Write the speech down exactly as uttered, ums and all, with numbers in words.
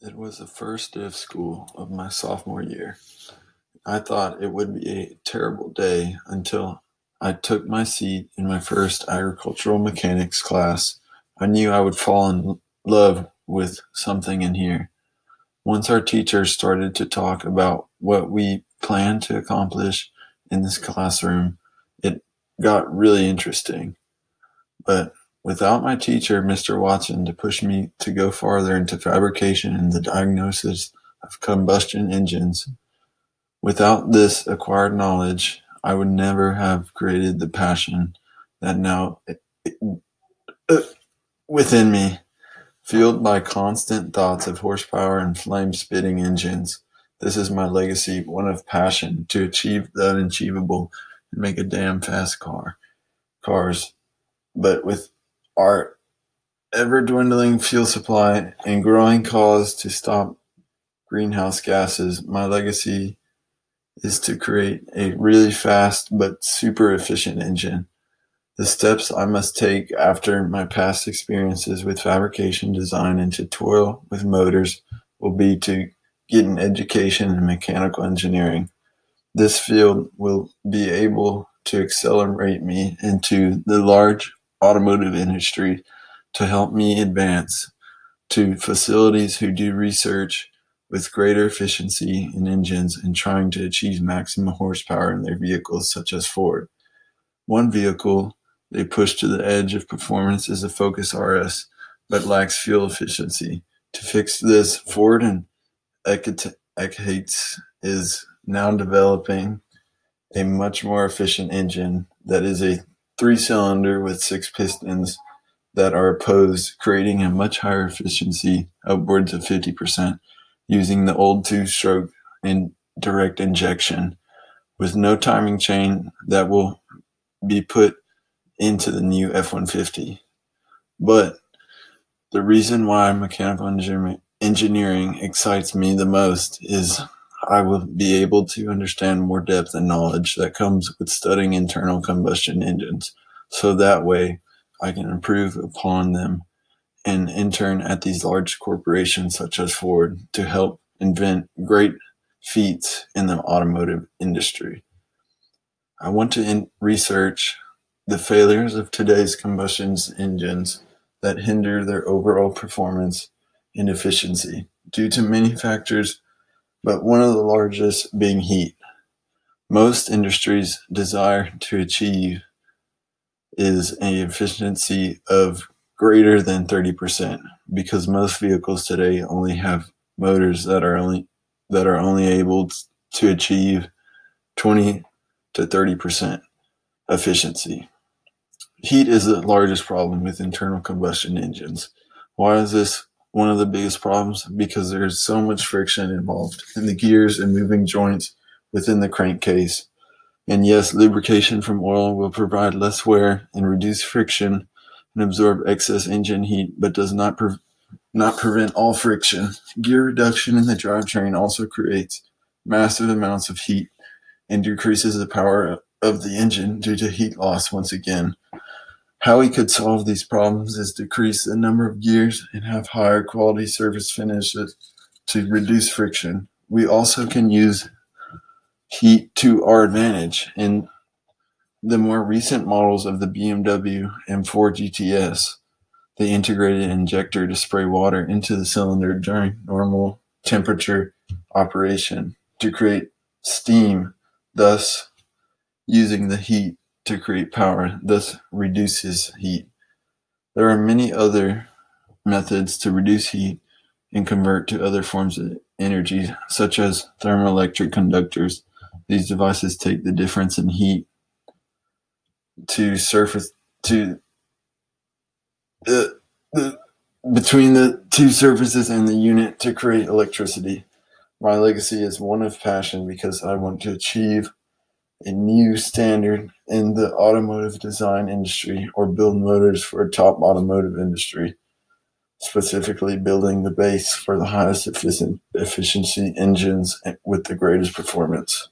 It was the first day of school of my sophomore year. I thought it would be a terrible day until I took my seat in my first agricultural mechanics class. I knew I would fall in love with something in here. Once our teacher started to talk about what we planned to accomplish in this classroom, it got really interesting. But without my teacher, Mister Watson, to push me to go farther into fabrication and the diagnosis of combustion engines, without this acquired knowledge, I would never have created the passion that now uh, within me, fueled by constant thoughts of horsepower and flame-spitting engines. This is my legacy, one of passion to achieve the unachievable and make a damn fast car, cars. But with our ever-dwindling fuel supply and growing calls to stop greenhouse gases, my legacy is to create a really fast but super efficient engine. The steps I must take after my past experiences with fabrication design and to toil with motors will be to get an education in mechanical engineering. This field will be able to accelerate me into the large automotive industry to help me advance to facilities who do research with greater efficiency in engines and trying to achieve maximum horsepower in their vehicles, such as Ford. One vehicle they push to the edge of performance is the Focus R S, but lacks fuel efficiency. To fix this, Ford and Eckheitz is now developing a much more efficient engine that is a three-cylinder with six pistons that are opposed, creating a much higher efficiency, upwards of fifty percent, using the old two-stroke and direct injection with no timing chain that will be put into the new F one fifty. But the reason why mechanical engineering excites me the most is I will be able to understand more depth and knowledge that comes with studying internal combustion engines. So that way I can improve upon them and intern at these large corporations such as Ford to help invent great feats in the automotive industry. I want to in- research the failures of today's combustion engines that hinder their overall performance and efficiency due to many factors, but one of the largest being heat. Most industries desire to achieve is an efficiency of greater than thirty percent because most vehicles today only have motors that are only that are only able to achieve twenty to thirty percent efficiency. Heat is the largest problem with internal combustion engines. Why is this one of the biggest problems? Because there's so much friction involved in the gears and moving joints within the crankcase. And yes, lubrication from oil will provide less wear and reduce friction and absorb excess engine heat, but does not pre- not prevent all friction. Gear reduction in the drivetrain also creates massive amounts of heat and decreases the power of the engine due to heat loss once again. How we could solve these problems is decrease the number of gears and have higher quality surface finishes to reduce friction. We also can use heat to our advantage in the more recent models of the B M W M four G T S. They integrated an injector to spray water into the cylinder during normal temperature operation to create steam, thus using the heat to create power, thus reduces heat. There are many other methods to reduce heat and convert to other forms of energy, such as thermoelectric conductors. These devices take the difference in heat to surface to uh, the between the two surfaces and the unit to create electricity. My legacy is one of passion because I want to achieve a new standard in the automotive design industry or build motors for a top automotive industry, specifically building the base for the highest efficient efficiency engines with the greatest performance.